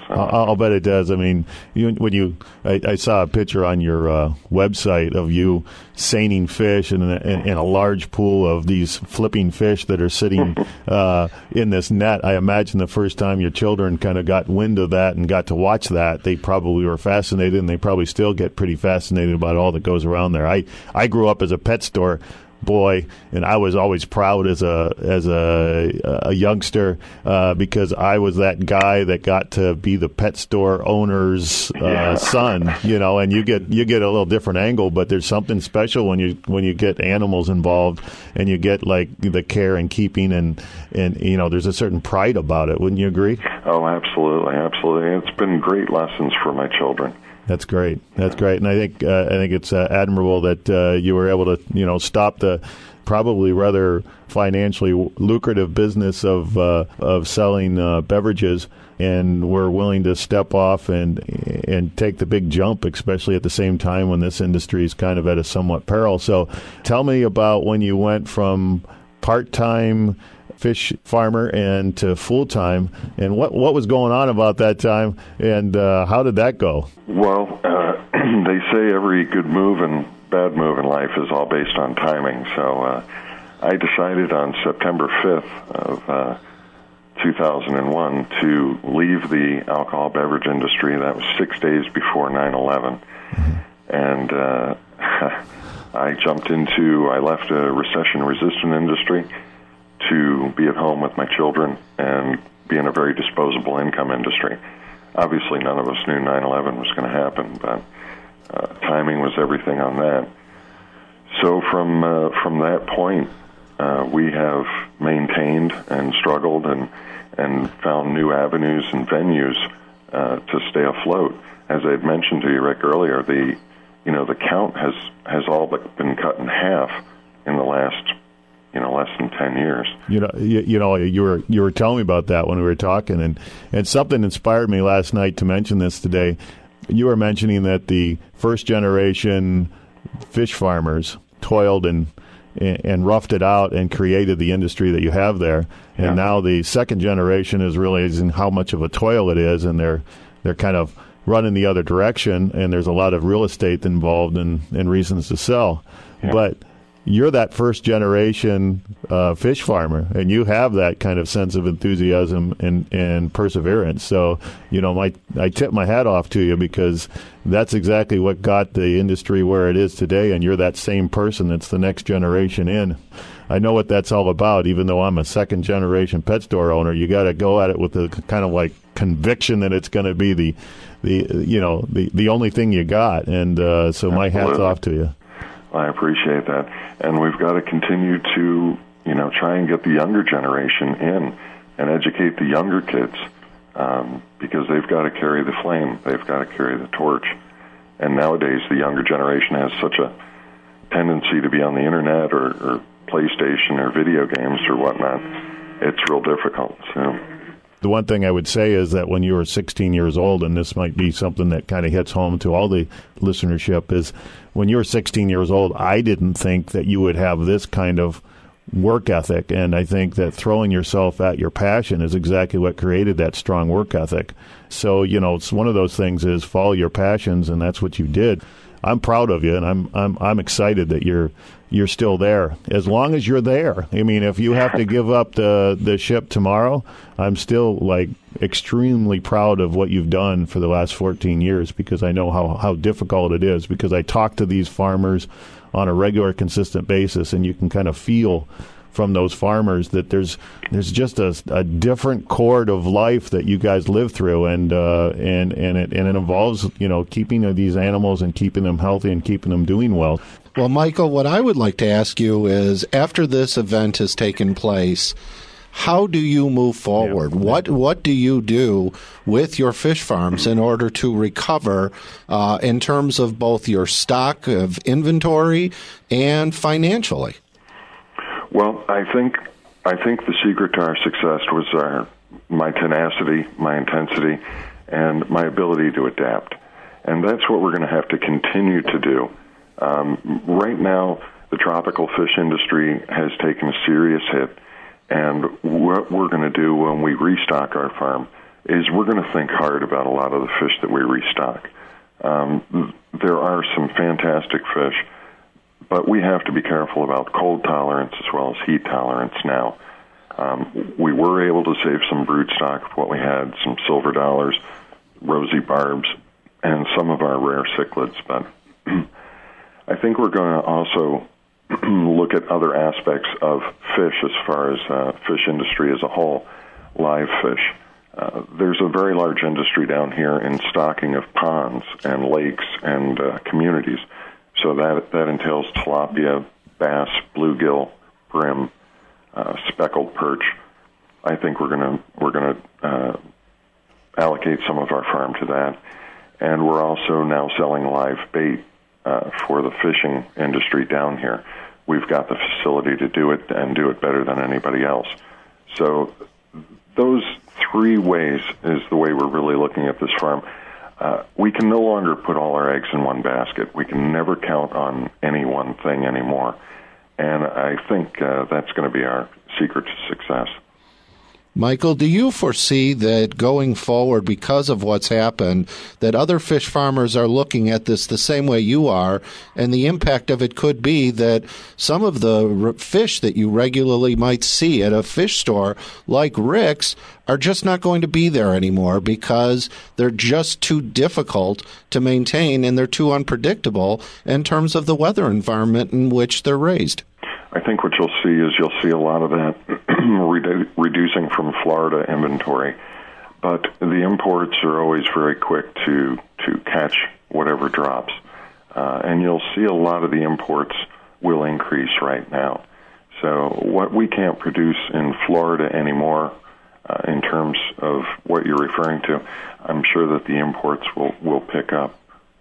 So. I'll bet it does. I mean, I saw a picture on your website of you seining fish in a large pool of these flipping fish that are sitting in this net. I imagine the first time your children kind of got wind of that and got to watch that, they probably were fascinated, and they probably still get pretty fascinated about all that goes around there. I grew up as a pet store boy, and I was always proud as a youngster because I was that guy that got to be the pet store owner's son, and you get a little different angle, but there's something special when you get animals involved and you get like the care and keeping and there's a certain pride about it. Wouldn't you agree? Oh, absolutely. It's been great lessons for my children. That's great. And I think it's admirable that you were able to stop the probably rather financially lucrative business of selling beverages, and were willing to step off and take the big jump, especially at the same time when this industry is kind of at a somewhat peril. So, tell me about when you went from part-time fish farmer and to full-time, and what was going on about that time, and how did that go? Well, they say every good move and bad move in life is all based on timing. So I decided on September 5th of 2001 to leave the alcohol beverage industry. That was 6 days before 9/11. And I left a recession-resistant industry to be at home with my children and be in a very disposable income industry. Obviously, none of us knew 9/11 was going to happen, but timing was everything on that. So from that point, we have maintained and struggled and found new avenues and venues to stay afloat. As I had mentioned to you, Rick, earlier, the count has all but been cut in half in the last less than 10 years. You were telling me about that when we were talking, and something inspired me last night to mention this today. You were mentioning that the first generation fish farmers toiled and roughed it out and created the industry that you have there, and now the second generation is realizing how much of a toil it is, and they're kind of running the other direction, and there's a lot of real estate involved and reasons to sell. But you're that first generation fish farmer, and you have that kind of sense of enthusiasm and perseverance. So, I tip my hat off to you, because that's exactly what got the industry where it is today, and you're that same person that's the next generation in. I know what that's all about. Even though I'm a second generation pet store owner, you got to go at it with the kind of like conviction that it's going to be the only thing you got. And so my hat's off to you. I appreciate that. And we've got to continue to, try and get the younger generation in and educate the younger kids, because they've got to carry the flame. They've got to carry the torch. And nowadays, the younger generation has such a tendency to be on the internet or PlayStation or video games or whatnot. It's real difficult. So. The one thing I would say is that when you were 16 years old, and this might be something that kind of hits home to all the listenership, is when you were 16 years old, I didn't think that you would have this kind of work ethic. And I think that throwing yourself at your passion is exactly what created that strong work ethic. So, it's one of those things is follow your passions, and that's what you did. I'm proud of you, and I'm excited that you're still there. As long as you're there. I mean, if you have to give up the ship tomorrow, I'm still extremely proud of what you've done for the last 14 years, because I know how difficult it is, because I talk to these farmers on a regular, consistent basis, and you can kind of feel from those farmers that there's just a different chord of life that you guys live through, and it involves keeping these animals and keeping them healthy and keeping them doing well. Well, Michael, what I would like to ask you is, after this event has taken place, how do you move forward? Yeah. What do you do with your fish farms in order to recover in terms of both your stock of inventory and financially? Well, I think the secret to our success was my tenacity, my intensity, and my ability to adapt. And that's what we're going to have to continue to do. Right now, the tropical fish industry has taken a serious hit, and what we're going to do when we restock our farm is we're going to think hard about a lot of the fish that we restock. There are some fantastic fish, but we have to be careful about cold tolerance as well as heat tolerance now. We were able to save some brood stock of what we had, some silver dollars, rosy barbs, and some of our rare cichlids. But I think we're going to also look at other aspects of fish as far as fish industry as a whole, live fish. There's a very large industry down here in stocking of ponds and lakes and communities. So that entails tilapia, bass, bluegill, brim, speckled perch. I think we're going to allocate some of our farm to that, and we're also now selling live bait for the fishing industry down here. We've got the facility to do it and do it better than anybody else. So those three ways is the way we're really looking at this farm. We can no longer put all our eggs in one basket. We can never count on any one thing anymore. And I think that's going to be our secret to success. Michael, do you foresee that going forward, because of what's happened, that other fish farmers are looking at this the same way you are, and the impact of it could be that some of the fish that you regularly might see at a fish store, like Rick's, are just not going to be there anymore because they're just too difficult to maintain and they're too unpredictable in terms of the weather environment in which they're raised? I think what you'll see a lot of that reducing from Florida inventory, but the imports are always very quick to catch whatever drops, and you'll see a lot of the imports will increase right now. So what we can't produce in Florida anymore, in terms of what you're referring to, I'm sure that the imports will pick up.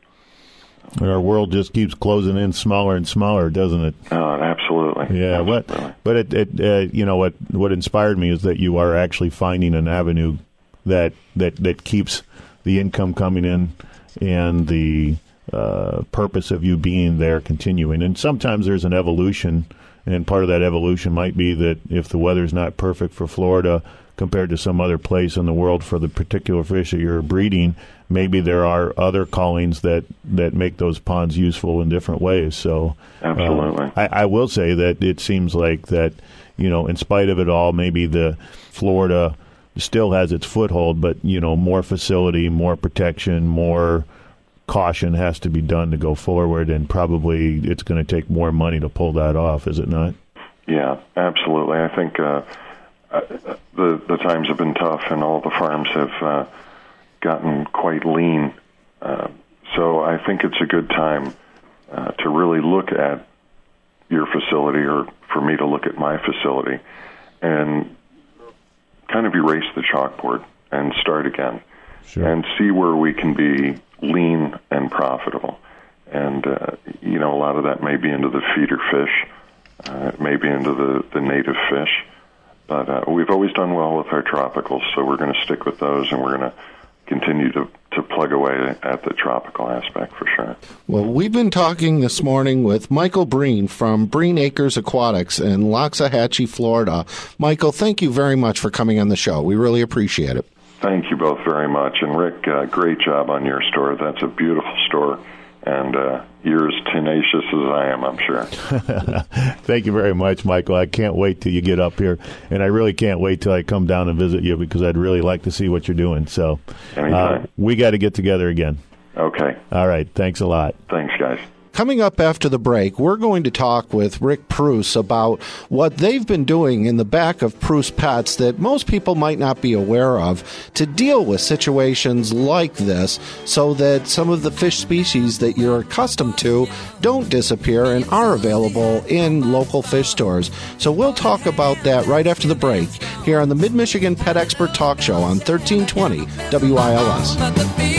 Our world just keeps closing in smaller and smaller, doesn't it? Absolutely. Yeah, absolutely. But what inspired me is that you are actually finding an avenue that keeps the income coming in and the purpose of you being there continuing. And sometimes there's an evolution, and part of that evolution might be that if the weather's not perfect for Florida compared to some other place in the world for the particular fish that you're breeding, maybe there are other callings that make those ponds useful in different ways. So absolutely. I will say that it seems like that, in spite of it all, maybe the Florida still has its foothold, but, more facility, more protection, more caution has to be done to go forward, and probably it's going to take more money to pull that off, is it not? Yeah, absolutely. I think the times have been tough, and all the farms have gotten quite lean. So I think it's a good time to really look at your facility, or for me to look at my facility, and kind of erase the chalkboard and start again. Sure. And see where we can be lean and profitable. And, a lot of that may be into the feeder fish, it may be into the native fish. But we've always done well with our tropicals, so we're going to stick with those, and we're going to continue to plug away at the tropical aspect for sure. Well, we've been talking this morning with Michael Breen from Breen Acres Aquatics in Loxahatchee, Florida. Michael, thank you very much for coming on the show. We really appreciate it. Thank you both very much. And Rick, great job on your store. That's a beautiful store. And you're as tenacious as I am, I'm sure. Thank you very much, Michael. I can't wait till you get up here, and I really can't wait till I come down and visit you, because I'd really like to see what you're doing. So we got to get together again. Okay. All right. Thanks a lot. Thanks, guys. Coming up after the break, we're going to talk with Rick Preuss about what they've been doing in the back of Preuss Pets that most people might not be aware of to deal with situations like this, so that some of the fish species that you're accustomed to don't disappear and are available in local fish stores. So we'll talk about that right after the break here on the Mid-Michigan Pet Expert Talk Show on 1320 WILS.